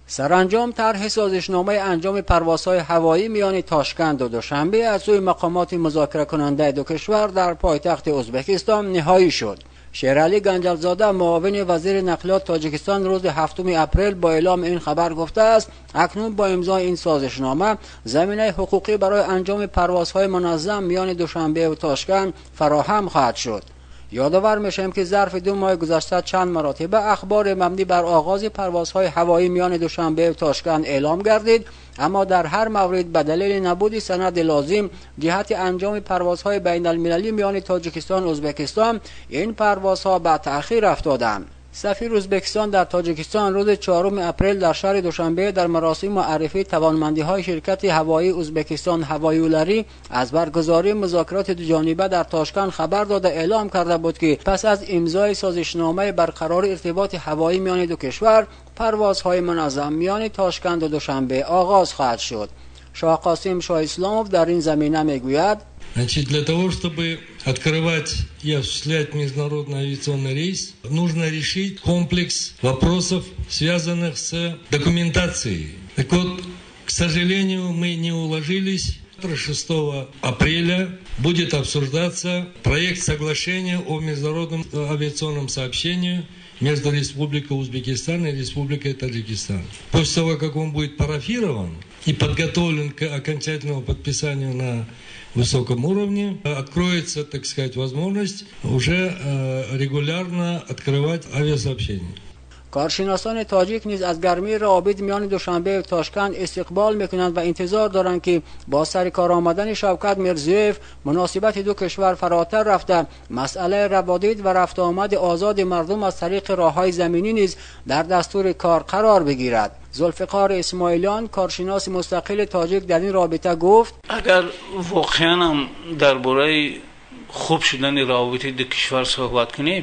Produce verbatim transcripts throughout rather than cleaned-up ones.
سرانجام طرح سازشنامه انجام پروازهای هوایی میان تاشکند و دوشنبه از سوی مقامات مذاکره کننده دو کشور در پایتخت ازبکستان نهایی شد. شیرعلی گنجلزاده معاون وزیر نقلیات تاجیکستان روز هفتم اپریل با اعلام این خبر گفته است اکنون با امضای این سازشنامه زمینه حقوقی برای انجام پروازهای منظم میان دوشنبه و تاشکند فراهم خواهد شد. یادآور میشیم که ظرف دو ماه گذشته چند مرتبه اخبار مبنی بر آغاز پروازهای هوایی میان دوشنبه و تاشکند اعلام گردید، اما در هر مورد به دلیل نبود سند لازم جهت انجام پروازهای بین المللی میان تاجیکستان و ازبکستان این پروازها به تأخیر افتادند. سفیر ازبکستان در تاجیکستان روز چهارم اپریل در شهر دوشنبه در مراسم معرفی توانمندی‌های شرکت هوایی ازبکستان هوایولری از برگزاری مذاکرات دوجانبه در تاشکند خبر داده اعلام کرده بود که پس از امضای سازشنامه برقرار ارتباط هوایی میان دو کشور پروازهای منظم میان تاشکند و دوشنبه آغاز خواهد شد. شاه قاسم شاه اسلاموف در این زمینه میگوید: Значит, для того, чтобы открывать и осуществлять международный авиационный рейс, нужно решить комплекс вопросов, связанных с документацией. Так вот, к сожалению, мы не уложились. шестого апреля будет обсуждаться проект соглашения о международном авиационном сообщении между Республикой Узбекистан и Республикой Таджикистан. После того, как он будет парафирован и подготовлен к окончательному подписанию на высоком уровне, откроется, так сказать, возможность уже э, регулярно открывать авиасообщения. کارشناسان تاجیک نیز از گرمی روابط میان دوشنبه و تاشکند استقبال میکنند و انتظار دارند که با سر کار آمدن شوکت میرزیویف مناسبت دو کشور فراتر رفته مسئله روابط و رفت آمد آزاد مردم از طریق راههای زمینی نیز در دستور کار قرار بگیرد. ذوالفقار اسماعیلیان کارشناس مستقل تاجیک در این رابطه گفت: اگر واقعا هم درباره خوب شدن روابط دو کشور صحبت کنیم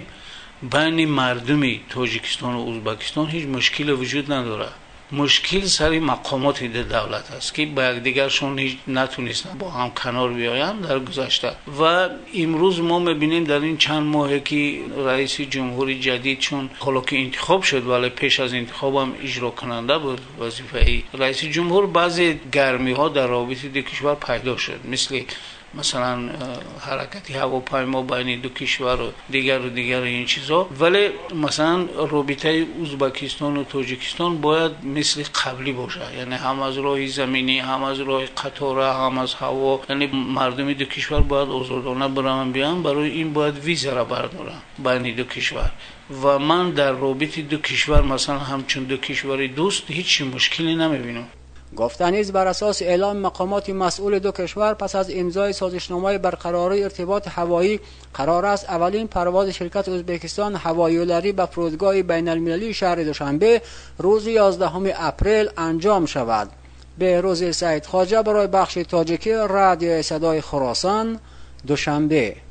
بین مردمی تاجیکستان و ازبکستان هیچ مشکل وجود نداره. مشکل سر مقامات دولت است که با یکدیگرشون هیچ نتونستن با هم کنار بیاین در گذشته و امروز ما میبینیم در این چند ماهی که رئیس جمهوری جدید چون حالا که انتخاب شد ولی پیش از انتخاب هم اجرا کننده بود وظیفه رئیس جمهور، بعضی گرمی ها در رابطه دو کشور پیدا شد، مثل مثلا حرکتی هواپیما بین دو کشور و دیگر و دیگر این چیزا، ولی مثلا رابطه ازبکستان و تاجیکستان باید مثل قبلی باشه، یعنی هم از راه زمینی هم از راه قطاره هم از هوا، یعنی مردم دو کشور باید آزادانه برن بیان، برای این باید ویزا را بردارن بین دو کشور و من در رابطه دو کشور مثلا همچون دو کشور دوست هیچ مشکلی نمیبینم. گفتنیز بر اساس اعلام مقامات مسئول دو کشور پس از امضای سازشنامه برقراری ارتباط هوایی قرار است اولین پرواز شرکت ازبکستان هوایولری به فرودگاه بین المللی شهر دوشنبه روز یازدهم اپریل انجام شود. به روز سعید خواجه برای بخش تاجیکی رادیو صدای خراسان، دوشنبه.